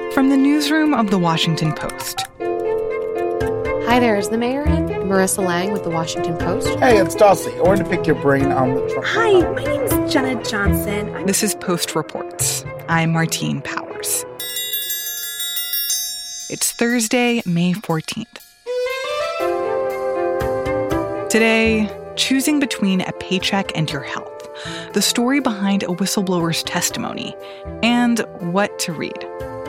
From the newsroom of The Washington Post. Hi there, is the mayor in? Marissa Lang with The Washington Post. Hey, it's Dulcie. I wanted to pick your brain on the Trump. Hi, my name's Jenna Johnson. This is Post Reports. I'm Martine Powers. It's Thursday, May 14th. Today, choosing between a paycheck and your health. The story behind a whistleblower's testimony, and what to read.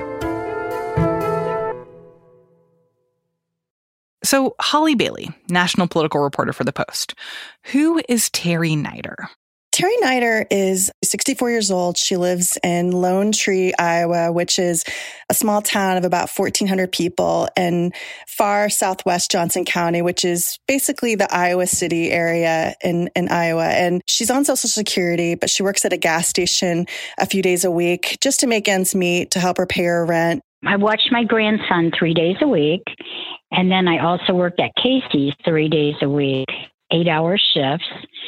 So, Holly Bailey, national political reporter for The Post. Who is Terry Nider? Terry Nider is 64 years old. She lives in Lone Tree, Iowa, which is a small town of about 1,400 people in far southwest Johnson County, which is basically the Iowa City area in Iowa. And she's on Social Security, but she works at a gas station a few days a week just to make ends meet to help her pay her rent. I watched my grandson 3 days a week, and then I also worked at Casey's 3 days a week, 8-hour shifts.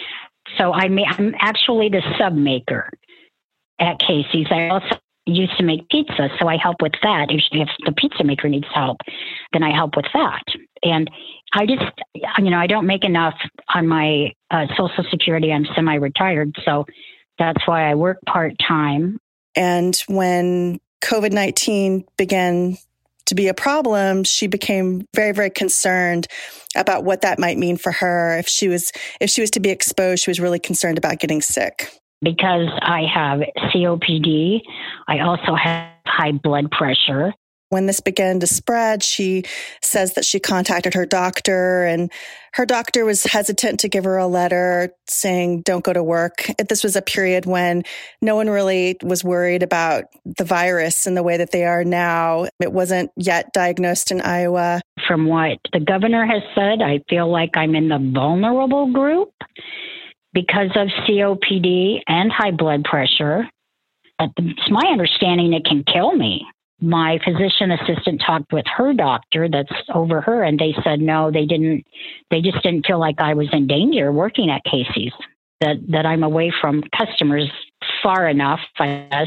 So I'm actually the sub maker at Casey's. I also used to make pizza, so I help with that. If the pizza maker needs help, then I help with that. And I just, I don't make enough on my Social Security. I'm semi-retired, so that's why I work part-time. And when COVID-19 began to be a problem, she became very, very concerned about what that might mean for her. If she was to be exposed, she was really concerned about getting sick. Because I have COPD, I also have high blood pressure. When this began to spread, she says that she contacted her doctor, and her doctor was hesitant to give her a letter saying, don't go to work. This was a period when no one really was worried about the virus in the way that they are now. It wasn't yet diagnosed in Iowa. From what the governor has said, I feel like I'm in the vulnerable group because of COPD and high blood pressure. It's my understanding it can kill me. My physician assistant talked with her doctor that's over her, and they said no, they just didn't feel like I was in danger working at Casey's, that I'm away from customers far enough, I guess,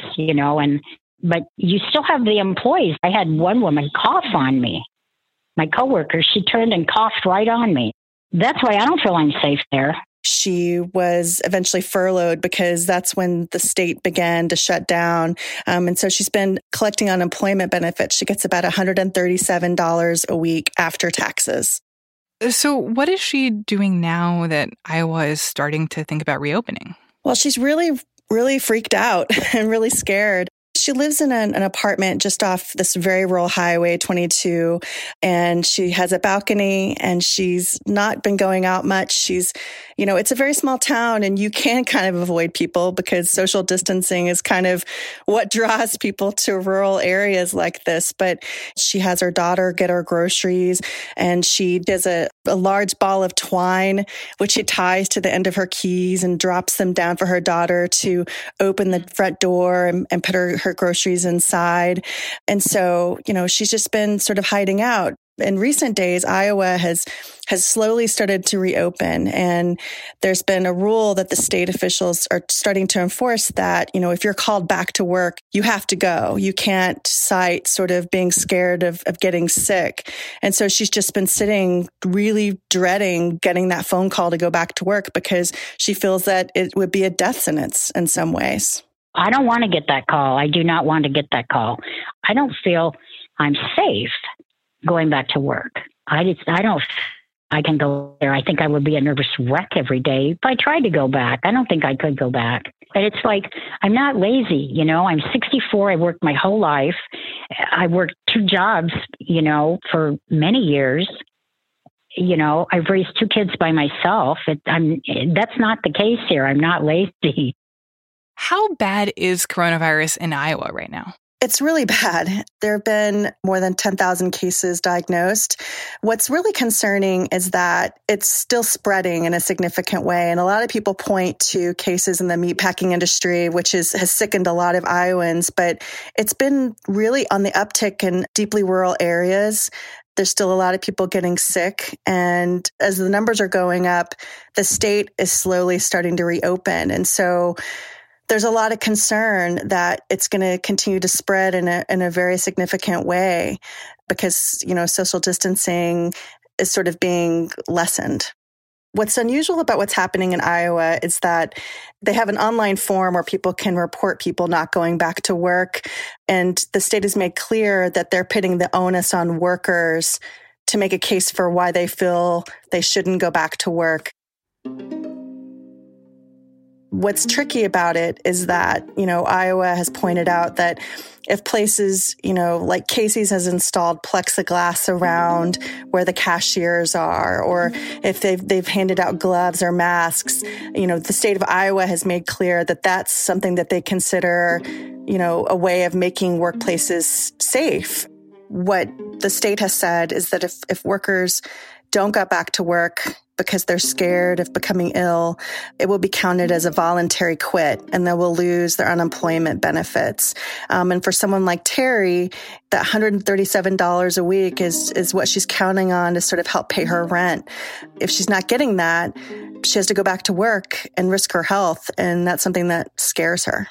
but you still have the employees. I had one woman cough on me. My coworker, she turned and coughed right on me. That's why I don't feel I'm safe there. She was eventually furloughed because that's when the state began to shut down. And so she's been collecting unemployment benefits. She gets about $137 a week after taxes. So what is she doing now that Iowa is starting to think about reopening? Well, she's really, really freaked out and really scared. She lives in an apartment just off this very rural highway 22, and she has a balcony, and she's not been going out much. It's a very small town, and you can kind of avoid people because social distancing is kind of what draws people to rural areas like this. But she has her daughter get her groceries, and she does a large ball of twine, which she ties to the end of her keys and drops them down for her daughter to open the front door and put her groceries inside. And so, she's just been sort of hiding out. In recent days, Iowa has slowly started to reopen, and there's been a rule that the state officials are starting to enforce that, if you're called back to work, you have to go. You can't cite sort of being scared of getting sick. And so she's just been sitting really dreading getting that phone call to go back to work because she feels that it would be a death sentence in some ways. I don't want to get that call. I do not want to get that call. I don't feel I'm safe going back to work. I can go there. I think I would be a nervous wreck every day if I tried to go back. I don't think I could go back. But it's like, I'm not lazy, I'm 64. I worked my whole life. I worked 2 jobs, for many years. I've raised 2 kids by myself. That's not the case here. I'm not lazy. How bad is coronavirus in Iowa right now? It's really bad. There have been more than 10,000 cases diagnosed. What's really concerning is that it's still spreading in a significant way. And a lot of people point to cases in the meatpacking industry, which has sickened a lot of Iowans, but it's been really on the uptick in deeply rural areas. There's still a lot of people getting sick. And as the numbers are going up, the state is slowly starting to reopen. And so there's a lot of concern that it's going to continue to spread in a very significant way because, social distancing is sort of being lessened. What's unusual about what's happening in Iowa is that they have an online form where people can report people not going back to work. And the state has made clear that they're putting the onus on workers to make a case for why they feel they shouldn't go back to work. What's tricky about it is that, Iowa has pointed out that if places, like Casey's has installed plexiglass around where the cashiers are, or if they've handed out gloves or masks, the state of Iowa has made clear that that's something that they consider, a way of making workplaces safe. What the state has said is that if workers don't go back to work because they're scared of becoming ill, it will be counted as a voluntary quit and they will lose their unemployment benefits. And for someone like Terry, that $137 a week is what she's counting on to sort of help pay her rent. If she's not getting that, she has to go back to work and risk her health. And that's something that scares her.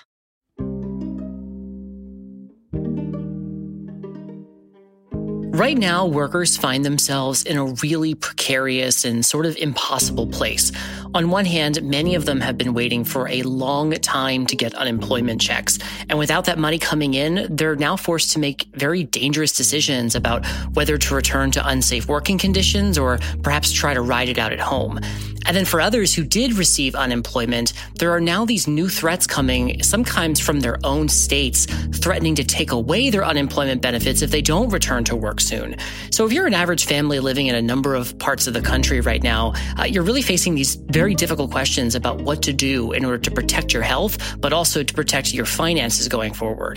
Right now, workers find themselves in a really precarious and sort of impossible place. On one hand, many of them have been waiting for a long time to get unemployment checks. And without that money coming in, they're now forced to make very dangerous decisions about whether to return to unsafe working conditions or perhaps try to ride it out at home. And then for others who did receive unemployment, there are now these new threats coming, sometimes from their own states, threatening to take away their unemployment benefits if they don't return to work soon. So if you're an average family living in a number of parts of the country right now, you're really facing these very difficult questions about what to do in order to protect your health, but also to protect your finances going forward.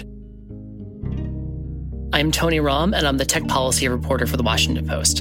I'm Tony Rahm, and I'm the tech policy reporter for The Washington Post.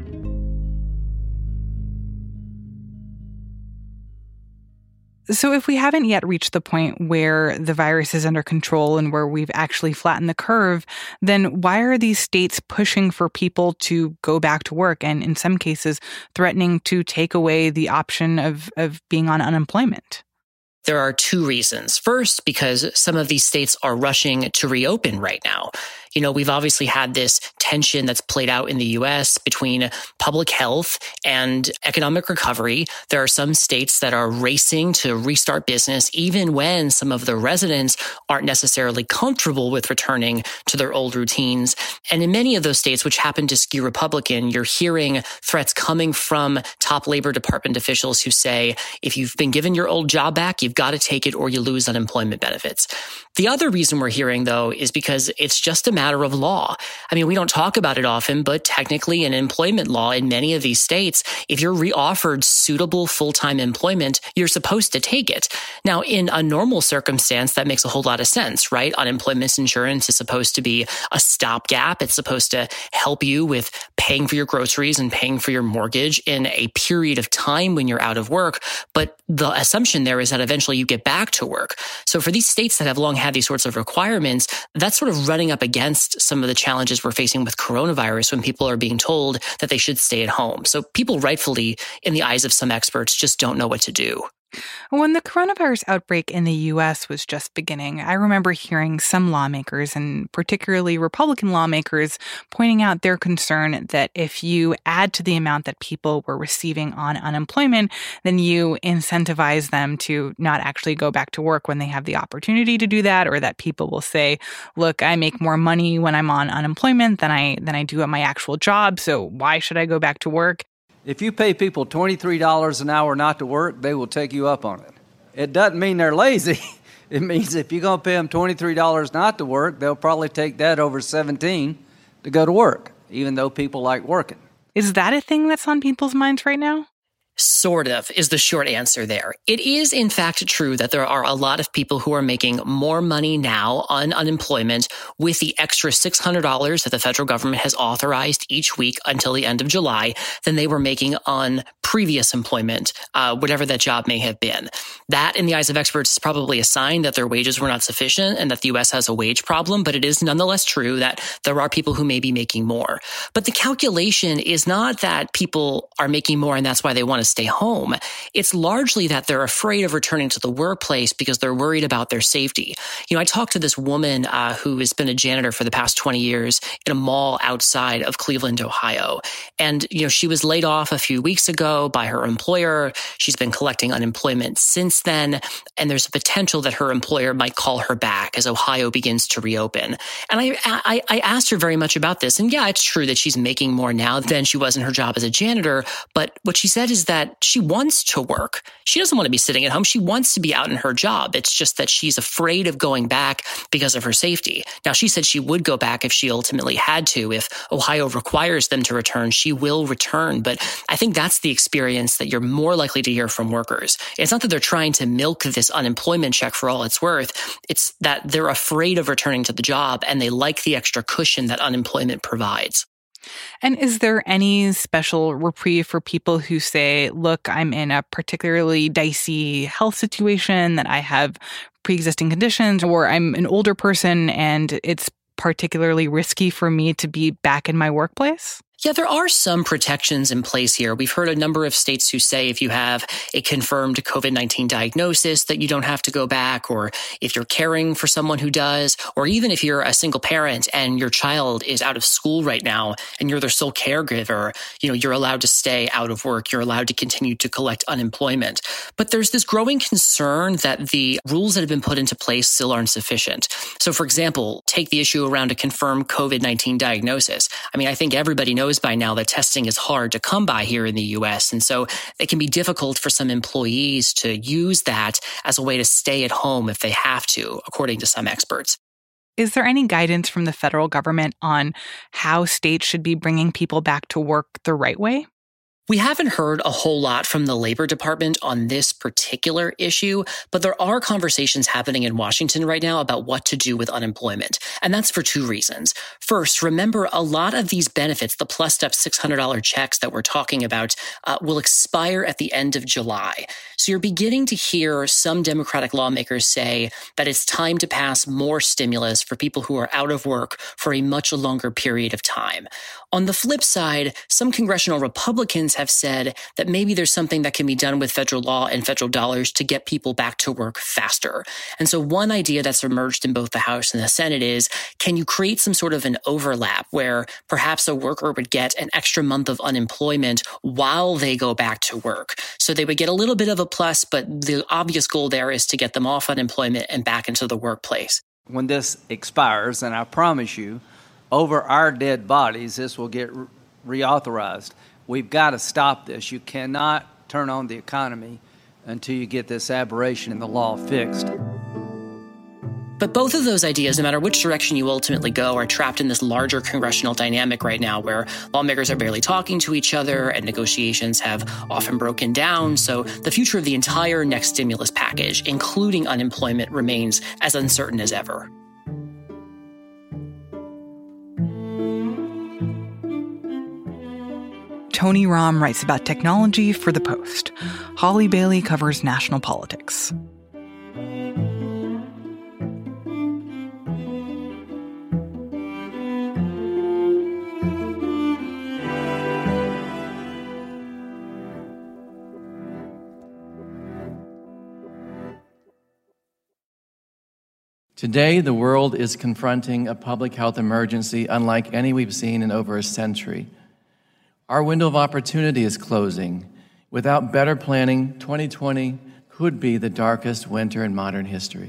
So if we haven't yet reached the point where the virus is under control and where we've actually flattened the curve, then why are these states pushing for people to go back to work and in some cases threatening to take away the option of being on unemployment? There are two reasons. First, because some of these states are rushing to reopen right now. We've obviously had this tension that's played out in the U.S. between public health and economic recovery. There are some states that are racing to restart business, even when some of the residents aren't necessarily comfortable with returning to their old routines. And in many of those states, which happen to skew Republican, you're hearing threats coming from top Labor Department officials who say, if you've been given your old job back, you've got to take it or you lose unemployment benefits. The other reason we're hearing, though, is because it's just a matter of law. I mean, we don't talk about it often, but technically in employment law in many of these states, if you're reoffered suitable full-time employment, you're supposed to take it. Now, in a normal circumstance, that makes a whole lot of sense, right? Unemployment insurance is supposed to be a stopgap. It's supposed to help you with paying for your groceries and paying for your mortgage in a period of time when you're out of work. But the assumption there is that eventually you get back to work. So for these states that have long had these sorts of requirements, that's sort of running up against some of the challenges we're facing with coronavirus when people are being told that they should stay at home. So people rightfully, in the eyes of some experts, just don't know what to do. When the coronavirus outbreak in the U.S. was just beginning, I remember hearing some lawmakers, and particularly Republican lawmakers, pointing out their concern that if you add to the amount that people were receiving on unemployment, then you incentivize them to not actually go back to work when they have the opportunity to do that, or that people will say, look, I make more money when I'm on unemployment than I do at my actual job, so why should I go back to work? If you pay people $23 an hour not to work, they will take you up on it. It doesn't mean they're lazy. It means if you're going to pay them $23 not to work, they'll probably take that over $17 to go to work, even though people like working. Is that a thing that's on people's minds right now? Sort of is the short answer there. It is, in fact, true that there are a lot of people who are making more money now on unemployment with the extra $600 that the federal government has authorized each week until the end of July than they were making on previous employment, whatever that job may have been. That, in the eyes of experts, is probably a sign that their wages were not sufficient and that the U.S. has a wage problem, but it is nonetheless true that there are people who may be making more. But the calculation is not that people are making more and that's why they want to to stay home. It's largely that they're afraid of returning to the workplace because they're worried about their safety. I talked to this woman who has been a janitor for the past 20 years in a mall outside of Cleveland, Ohio. And, she was laid off a few weeks ago by her employer. She's been collecting unemployment since then. And there's a potential that her employer might call her back as Ohio begins to reopen. And I asked her very much about this. And yeah, it's true that she's making more now than she was in her job as a janitor. But what she said is that she wants to work. She doesn't want to be sitting at home. She wants to be out in her job. It's just that she's afraid of going back because of her safety. Now, she said she would go back if she ultimately had to. If Ohio requires them to return, she will return. But I think that's the experience that you're more likely to hear from workers. It's not that they're trying to milk this unemployment check for all it's worth. It's that they're afraid of returning to the job and they like the extra cushion that unemployment provides. And is there any special reprieve for people who say, look, I'm in a particularly dicey health situation, that I have pre-existing conditions, or I'm an older person and it's particularly risky for me to be back in my workplace? Yeah, there are some protections in place here. We've heard a number of states who say if you have a confirmed COVID-19 diagnosis that you don't have to go back, or if you're caring for someone who does, or even if you're a single parent and your child is out of school right now and you're their sole caregiver, you're allowed to stay out of work. You're allowed to continue to collect unemployment. But there's this growing concern that the rules that have been put into place still aren't sufficient. So, for example, take the issue around a confirmed COVID-19 diagnosis. I think everybody knows by now that testing is hard to come by here in the U.S. And so it can be difficult for some employees to use that as a way to stay at home if they have to, according to some experts. Is there any guidance from the federal government on how states should be bringing people back to work the right way? We haven't heard a whole lot from the Labor Department on this particular issue, but there are conversations happening in Washington right now about what to do with unemployment. And that's for two reasons. First, remember, a lot of these benefits, the plus-up $600 checks that we're talking about, will expire at the end of July. So you're beginning to hear some Democratic lawmakers say that it's time to pass more stimulus for people who are out of work for a much longer period of time. On the flip side, some congressional Republicans have said that maybe there's something that can be done with federal law and federal dollars to get people back to work faster. And so one idea that's emerged in both the House and the Senate is, can you create some sort of an overlap where perhaps a worker would get an extra month of unemployment while they go back to work? So they would get a little bit of a plus, but the obvious goal there is to get them off unemployment and back into the workplace. When this expires, and I promise you, over our dead bodies, this will get reauthorized. We've got to stop this. You cannot turn on the economy until you get this aberration in the law fixed. But both of those ideas, no matter which direction you ultimately go, are trapped in this larger congressional dynamic right now where lawmakers are barely talking to each other and negotiations have often broken down. So the future of the entire next stimulus package, including unemployment, remains as uncertain as ever. Tony Romm writes about technology for The Post. Holly Bailey covers national politics. Today, the world is confronting a public health emergency unlike any we've seen in over a century. Our window of opportunity is closing. Without better planning, 2020 could be the darkest winter in modern history.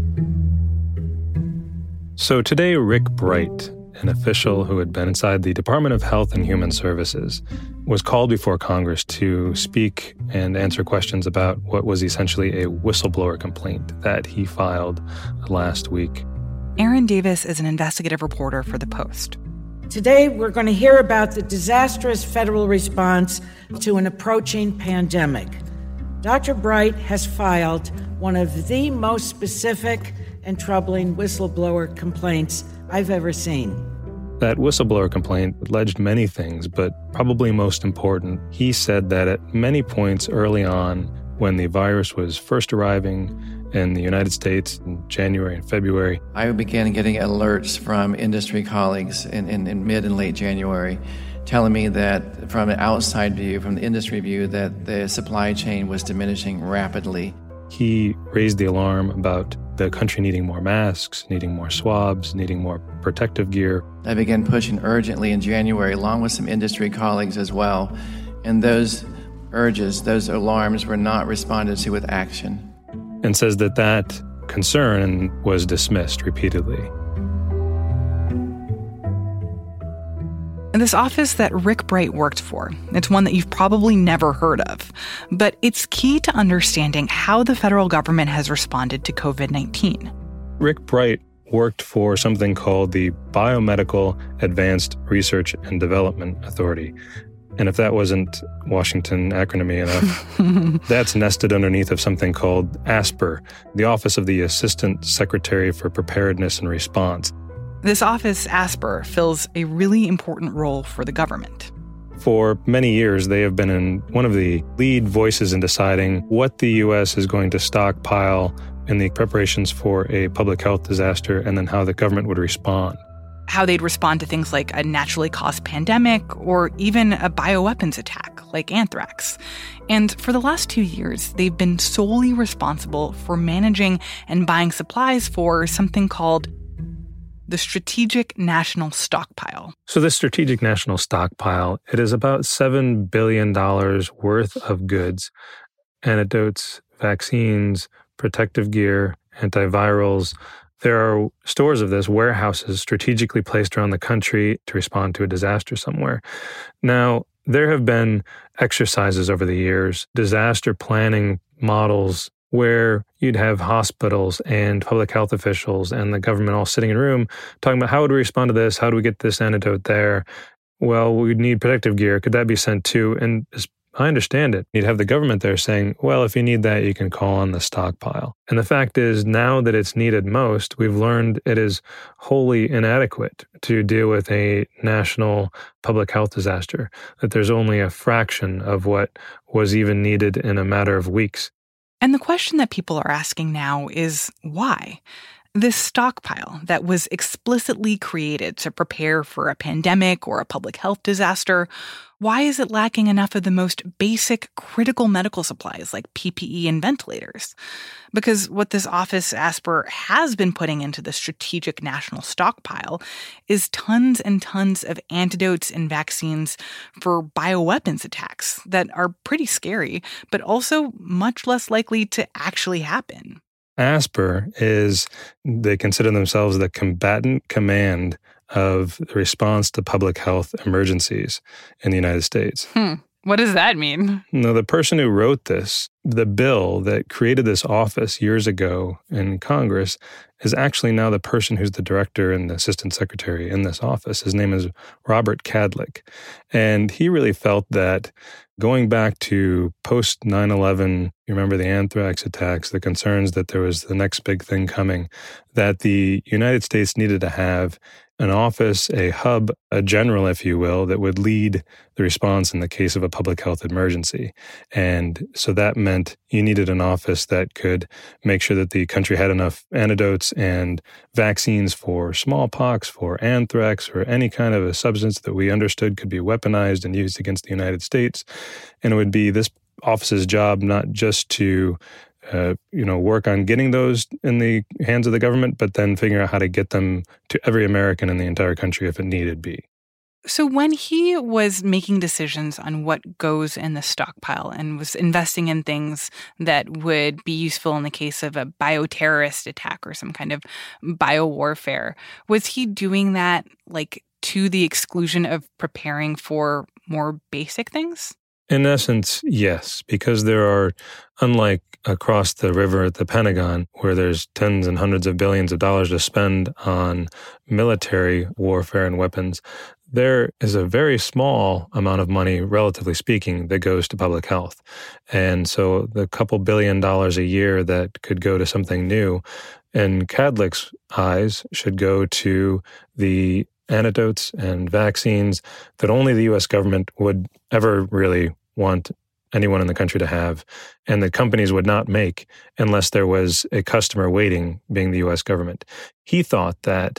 So today, Rick Bright, an official who had been inside the Department of Health and Human Services, was called before Congress to speak and answer questions about what was essentially a whistleblower complaint that he filed last week. Erin Davis is an investigative reporter for The Post. Today, we're going to hear about the disastrous federal response to an approaching pandemic. Dr. Bright has filed one of the most specific and troubling whistleblower complaints I've ever seen. That whistleblower complaint alleged many things, but probably most important, he said that at many points early on, when the virus was first arriving in the United States in January and February, I began getting alerts from industry colleagues in mid and late January telling me that from an outside view, from the industry view, that the supply chain was diminishing rapidly. He raised the alarm about the country needing more masks, needing more swabs, needing more protective gear. I began pushing urgently in January, along with some industry colleagues as well. And those urges, those alarms were not responded to with action. And says that concern was dismissed repeatedly. And this office that Rick Bright worked for, it's one that you've probably never heard of, but it's key to understanding how the federal government has responded to COVID-19. Rick Bright worked for something called the Biomedical Advanced Research and Development Authority. And if that wasn't Washington acronymy enough, that's nested underneath of something called ASPR, the Office of the Assistant Secretary for Preparedness and Response. This office, ASPR, fills a really important role for the government. For many years, they have been one of the lead voices in deciding what the U.S. is going to stockpile in the preparations for a public health disaster and then how the government would respond. How they'd respond to things like a naturally caused pandemic or even a bioweapons attack like anthrax. And for the last 2 years, they've been solely responsible for managing and buying supplies for something called the Strategic National Stockpile. So this Strategic National Stockpile, it is about $7 billion worth of goods, antidotes, vaccines, protective gear, antivirals. There are stores of this, warehouses strategically placed around the country to respond to a disaster somewhere. Now, there have been exercises over the years, disaster planning models, where you'd have hospitals and public health officials and the government all sitting in a room talking about how would we respond to this? How do we get this antidote there? Well, we'd need protective gear. Could that be sent too? And as I understand it, you'd have the government there saying, well, if you need that, you can call on the stockpile. And the fact is, now that it's needed most, we've learned it is wholly inadequate to deal with a national public health disaster, that there's only a fraction of what was even needed in a matter of weeks. And the question that people are asking now is why? This stockpile that was explicitly created to prepare for a pandemic or a public health disaster, why is it lacking enough of the most basic critical medical supplies like PPE and ventilators? Because what this office, ASPR, has been putting into the Strategic National Stockpile is tons and tons of antidotes and vaccines for bioweapons attacks that are pretty scary, but also much less likely to actually happen. ASPR they consider themselves the combatant command of the response to public health emergencies in the United States. What does that mean? No, the person who wrote this, the bill that created this office years ago in Congress, is actually now the person who's the director and the assistant secretary in this office. His name is Robert Kadlec. And he really felt that going back to post 9/11, you remember the anthrax attacks, the concerns that there was the next big thing coming, that the United States needed to have an office, a hub, a general, if you will, that would lead the response in the case of a public health emergency. And so that meant you needed an office that could make sure that the country had enough antidotes and vaccines for smallpox, for anthrax, or any kind of a substance that we understood could be weaponized and used against the United States. And it would be this office's job not just to work on getting those in the hands of the government, but then figure out how to get them to every American in the entire country if it needed be. So when he was making decisions on what goes in the stockpile and was investing in things that would be useful in the case of a bioterrorist attack or some kind of biowarfare, was he doing that to the exclusion of preparing for more basic things? In essence, yes, because there are, unlike across the river at the Pentagon, where there's tens and hundreds of billions of dollars to spend on military warfare and weapons, there is a very small amount of money, relatively speaking, that goes to public health. And so the couple $2 billion a year that could go to something new, in Kadlec's eyes, should go to the antidotes and vaccines that only the U.S. government would ever really want anyone in the country to have, and that companies would not make unless there was a customer waiting, being the U.S. government. He thought that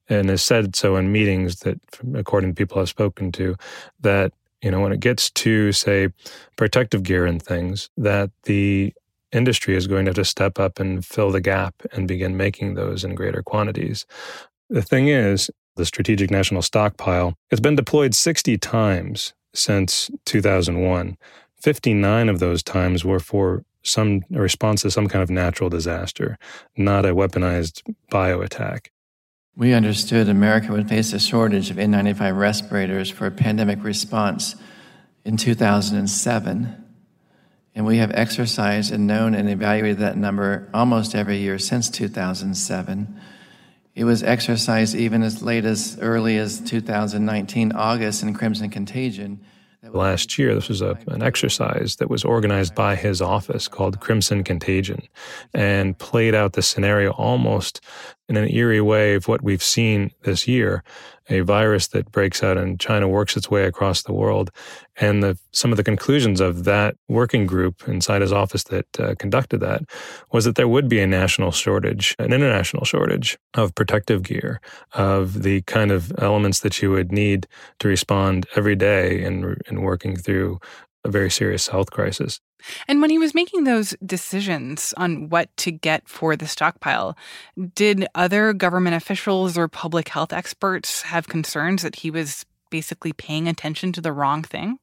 and has said so in meetings that, according to people I've spoken to, that, when it gets to, say, protective gear and things, that the industry is going to have to step up and fill the gap and begin making those in greater quantities. The thing is, the Strategic National Stockpile, it's been deployed 60 times since 2001. 59 of those times were for some response to some kind of natural disaster, not a weaponized bioattack. We understood America would face a shortage of N95 respirators for a pandemic response in 2007. And we have exercised and known and evaluated that number almost every year since 2007. It was exercised even as early as 2019, August, in Crimson Contagion. Last year, this was an exercise that was organized by his office called Crimson Contagion and played out the scenario almost in an eerie way of what we've seen this year, a virus that breaks out in China, works its way across the world. And some of the conclusions of that working group inside his office that conducted that was that there would be a national shortage, an international shortage of protective gear, of the kind of elements that you would need to respond every day in working through a very serious health crisis. And when he was making those decisions on what to get for the stockpile, did other government officials or public health experts have concerns that he was basically paying attention to the wrong thing?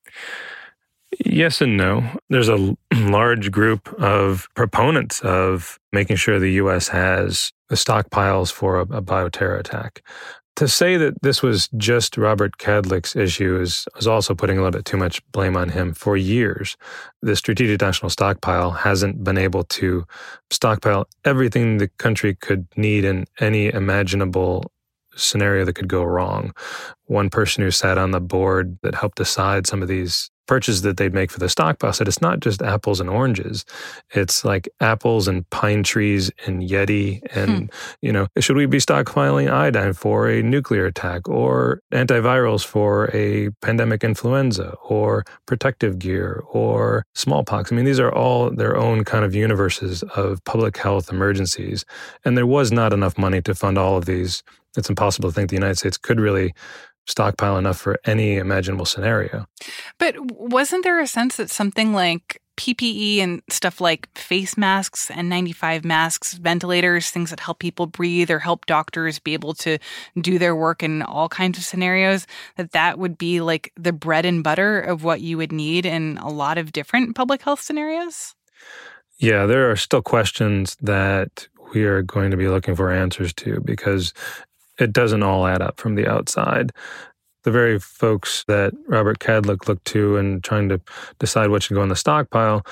Yes and no. There's a large group of proponents of making sure the U.S. has the stockpiles for a bioterror attack. To say that this was just Robert Kadlec's issue is also putting a little bit too much blame on him. For years, the Strategic National Stockpile hasn't been able to stockpile everything the country could need in any imaginable scenario that could go wrong. One person who sat on the board that helped decide some of these purchases that they'd make for the stockpile said it's not just apples and oranges. It's like apples and pine trees and Yeti and, should we be stockpiling iodine for a nuclear attack or antivirals for a pandemic influenza or protective gear or smallpox? I mean, these are all their own kind of universes of public health emergencies. And there was not enough money to fund all of these. It's impossible to think the United States could really stockpile enough for any imaginable scenario. But wasn't there a sense that something like PPE and stuff like face masks, N95 masks, ventilators, things that help people breathe or help doctors be able to do their work in all kinds of scenarios, that would be like the bread and butter of what you would need in a lot of different public health scenarios? Yeah, there are still questions that we are going to be looking for answers to because it doesn't all add up from the outside. The very folks that Robert Kadlec looked to in trying to decide what should go in the stockpile,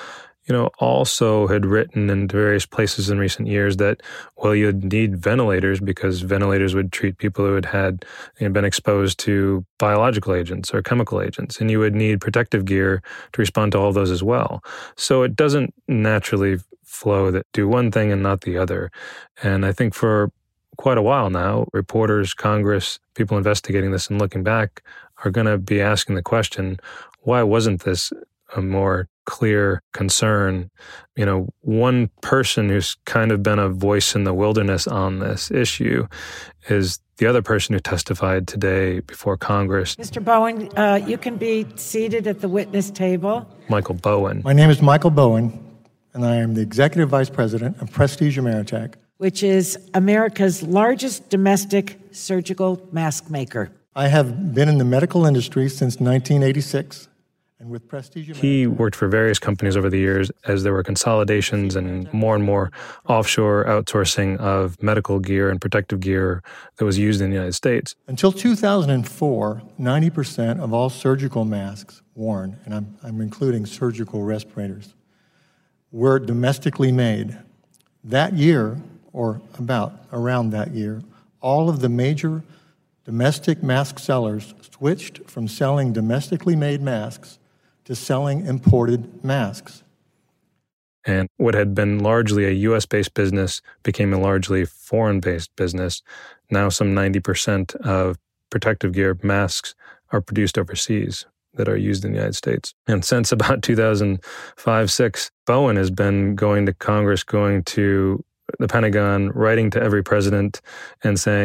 also had written in various places in recent years that, you'd need ventilators because ventilators would treat people who had been exposed to biological agents or chemical agents, and you would need protective gear to respond to all of those as well. So it doesn't naturally flow that do one thing and not the other. And I think for quite a while now, reporters, Congress, people investigating this and looking back are going to be asking the question, why wasn't this a more clear concern? One person who's kind of been a voice in the wilderness on this issue is the other person who testified today before Congress. Mr. Bowen, you can be seated at the witness table. Michael Bowen. My name is Michael Bowen, and I am the Executive Vice President of Prestige Ameritech, which is America's largest domestic surgical mask maker. I have been in the medical industry since 1986, and with Prestige Ameritech. He worked for various companies over the years as there were consolidations and more offshore outsourcing of medical gear and protective gear that was used in the United States. Until 2004, 90% of all surgical masks worn, and I'm including surgical respirators, were domestically made. That year, or around that year, all of the major domestic mask sellers switched from selling domestically made masks to selling imported masks. And what had been largely a U.S.-based business became a largely foreign-based business. Now some 90% of protective gear masks are produced overseas that are used in the United States. And since about 2005-06, Bowen has been going to Congress, going to the Pentagon, writing to every president and saying,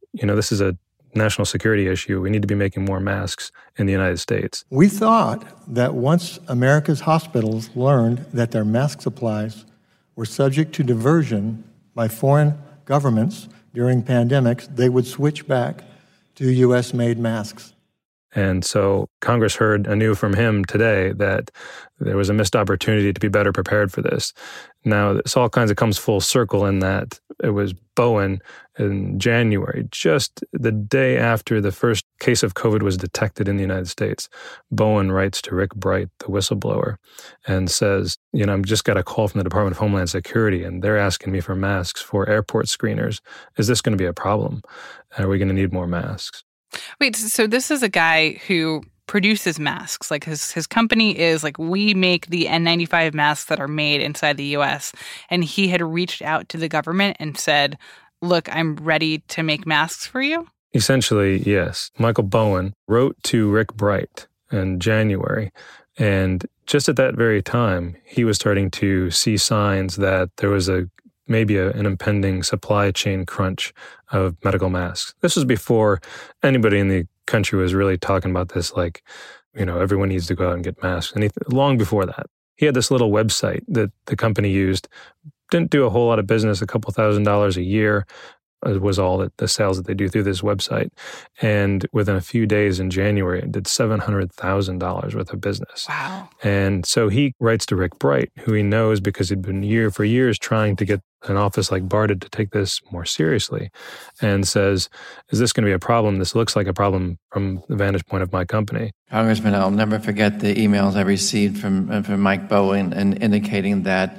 this is a national security issue. We need to be making more masks in the United States. We thought that once America's hospitals learned that their mask supplies were subject to diversion by foreign governments during pandemics, they would switch back to U.S.-made masks. And so Congress heard anew from him today that there was a missed opportunity to be better prepared for this. Now, this all kinds of comes full circle in that it was Bowen in January, just the day after the first case of COVID was detected in the United States. Bowen writes to Rick Bright, the whistleblower, and says, I've just got a call from the Department of Homeland Security, and they're asking me for masks for airport screeners. Is this going to be a problem? Are we going to need more masks? Wait, so this is a guy who produces masks. Like his company is like, we make the N95 masks that are made inside the U.S. And he had reached out to the government and said, look, I'm ready to make masks for you? Essentially, yes. Michael Bowen wrote to Rick Bright in January. And just at that very time, he was starting to see signs that there was maybe an impending supply chain crunch of medical masks. This was before anybody in the country was really talking about this, like, everyone needs to go out and get masks. And long before that, he had this little website that the company used, didn't do a whole lot of business, a couple $1,000s a year was all the sales that they do through this website. And within a few days in January, it did $700,000 worth of business. Wow. And so he writes to Rick Bright, who he knows because he'd been for years trying to get an office like BARDA to take this more seriously, and says, is this going to be a problem? This looks like a problem from the vantage point of my company. Congressman, I'll never forget the emails I received from Mike Bowen and indicating that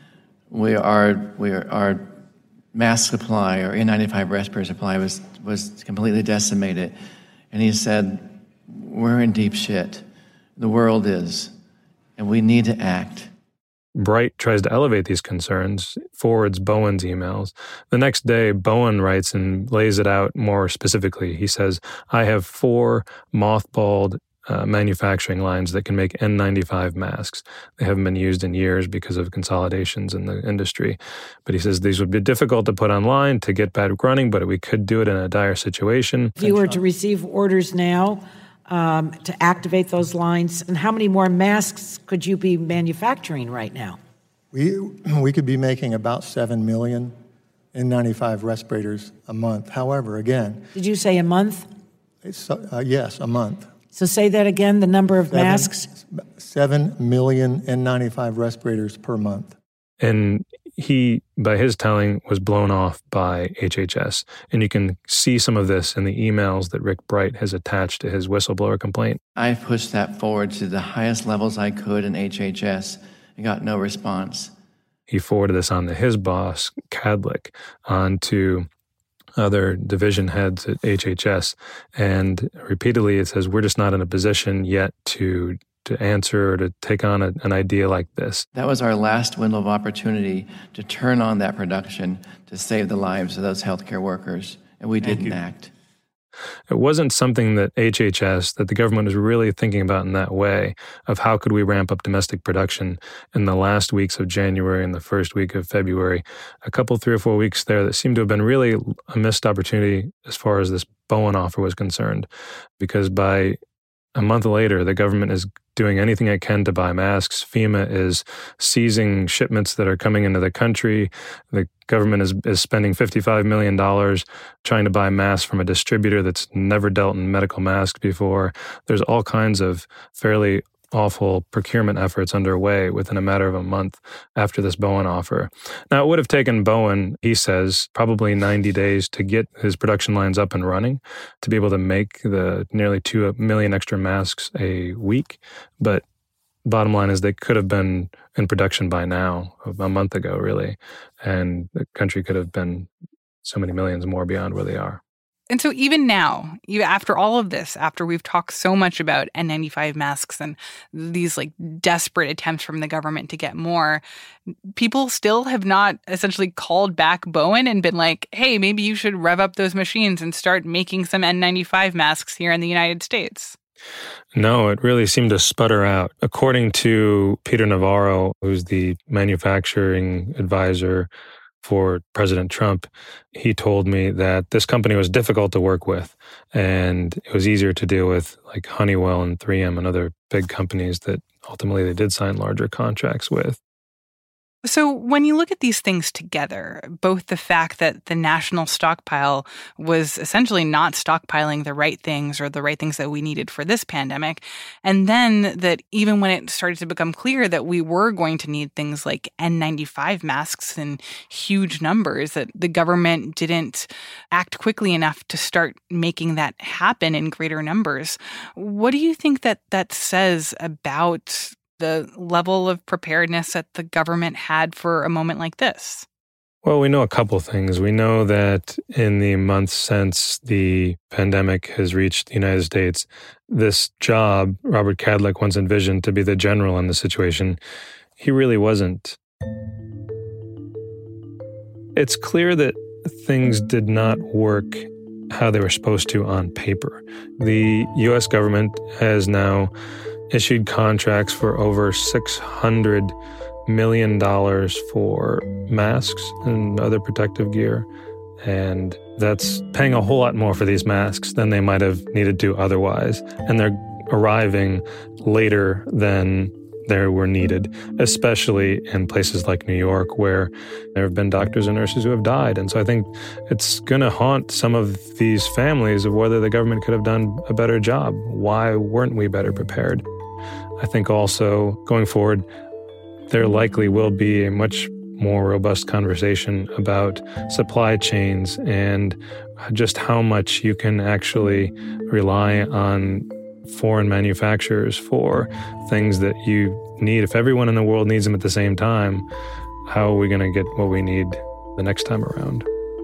our mask supply or N95 respirator supply was completely decimated. And he said, we're in deep shit. The world is, and we need to act. Bright tries to elevate these concerns, forwards Bowen's emails. The next day, Bowen writes and lays it out more specifically. He says, I have 4 mothballed manufacturing lines that can make N95 masks. They haven't been used in years because of consolidations in the industry. But he says these would be difficult to put online to get back running, but we could do it in a dire situation. If you were to receive orders now to activate those lines, and how many more masks could you be manufacturing right now? We could be making about 7 million N95 respirators a month. However, again... Did you say a month? Yes, a month. So say that again, the number of masks? 7 million N95 respirators per month. And he, by his telling, was blown off by HHS. And you can see some of this in the emails that Rick Bright has attached to his whistleblower complaint. I pushed that forward to the highest levels I could in HHS and got no response. He forwarded this on to his boss, Kadlik, on to other division heads at HHS. And repeatedly it says, we're just not in a position yet to answer or to take on an idea like this. That was our last window of opportunity to turn on that production to save the lives of those healthcare workers, and we didn't act. It wasn't something that HHS, that the government was really thinking about in that way of how could we ramp up domestic production in the last weeks of January and the first week of February. A couple, 3 or 4 weeks there that seemed to have been really a missed opportunity as far as this Bowen offer was concerned, because by a month later, the government is doing anything it can to buy masks. FEMA is seizing shipments that are coming into the country. The government is spending $55 million trying to buy masks from a distributor that's never dealt in medical masks before. There's all kinds of fairly awful procurement efforts underway within a matter of a month after this Bowen offer. Now, it would have taken Bowen, he says, probably 90 days to get his production lines up and running, to be able to make the nearly 2 million extra masks a week. But bottom line is they could have been in production by now, a month ago, really, and the country could have been so many millions more beyond where they are. And so even now, after all of this, after we've talked so much about N95 masks and these like desperate attempts from the government to get more, people still have not essentially called back Bowen and been like, hey, maybe you should rev up those machines and start making some N95 masks here in the United States. No, it really seemed to sputter out. According to Peter Navarro, who's the manufacturing advisor for President Trump, he told me that this company was difficult to work with, and it was easier to deal with like Honeywell and 3M and other big companies that ultimately they did sign larger contracts with. So when you look at these things together, both the fact that the national stockpile was essentially not stockpiling the right things or the right things that we needed for this pandemic, and then that even when it started to become clear that we were going to need things like N95 masks in huge numbers, that the government didn't act quickly enough to start making that happen in greater numbers. What do you think that says about the level of preparedness that the government had for a moment like this? Well, we know a couple things. We know that in the months since the pandemic has reached the United States, this job Robert Kadlec once envisioned to be the general in the situation, he really wasn't. It's clear that things did not work how they were supposed to on paper. The U.S. government has now issued contracts for over $600 million for masks and other protective gear. And that's paying a whole lot more for these masks than they might have needed to otherwise. And they're arriving later than they were needed, especially in places like New York, where there have been doctors and nurses who have died. And so I think it's going to haunt some of these families of whether the government could have done a better job. Why weren't we better prepared? I think also going forward, there likely will be a much more robust conversation about supply chains and just how much you can actually rely on foreign manufacturers for things that you need. If everyone in the world needs them at the same time, how are we going to get what we need the next time around?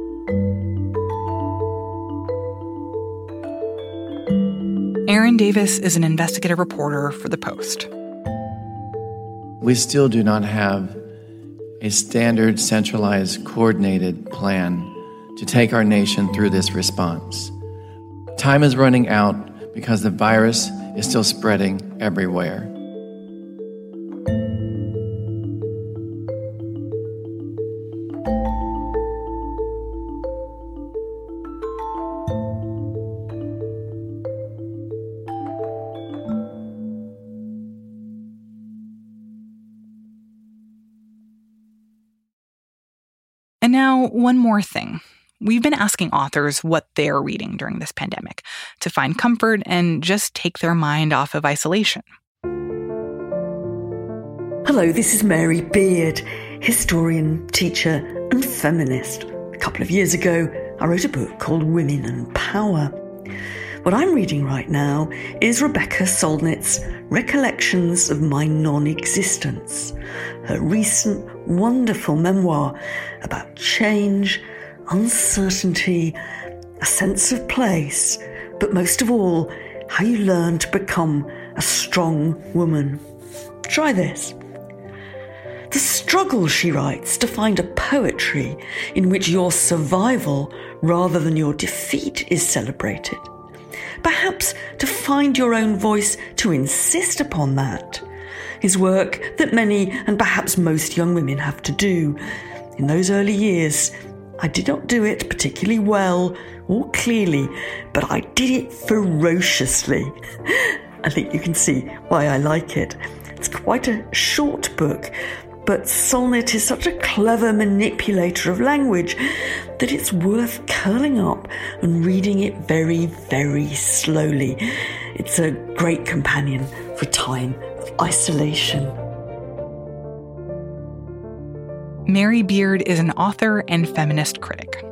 Aaron Davis is an investigative reporter for The Post. We still do not have a standard, centralized, coordinated plan to take our nation through this response. Time is running out because the virus is still spreading everywhere. And now, one more thing. We've been asking authors what they're reading during this pandemic to find comfort and just take their mind off of isolation. Hello, this is Mary Beard, historian, teacher, and feminist. A couple of years ago, I wrote a book called Women and Power. What I'm reading right now is Rebecca Solnit's Recollections of My Non-Existence, her recent wonderful memoir about change, uncertainty, a sense of place, but most of all, how you learn to become a strong woman. Try this. The struggle, she writes, to find a poetry in which your survival rather than your defeat is celebrated. Perhaps to find your own voice, to insist upon that, is work that many and perhaps most young women have to do. In those early years, I did not do it particularly well or clearly, but I did it ferociously. I think you can see why I like it. It's quite a short book, but Solnit is such a clever manipulator of language that it's worth curling up and reading it very, very slowly. It's a great companion for a time of isolation. Mary Beard is an author and feminist critic.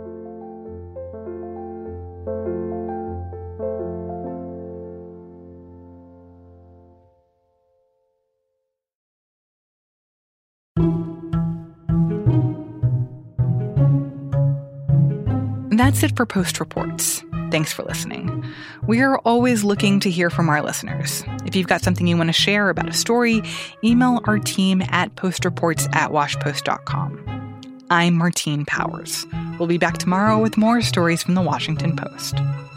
That's it for Post Reports. Thanks for listening. We are always looking to hear from our listeners. If you've got something you want to share about a story, email our team at postreports@washpost.com. I'm Martine Powers. We'll be back tomorrow with more stories from the Washington Post.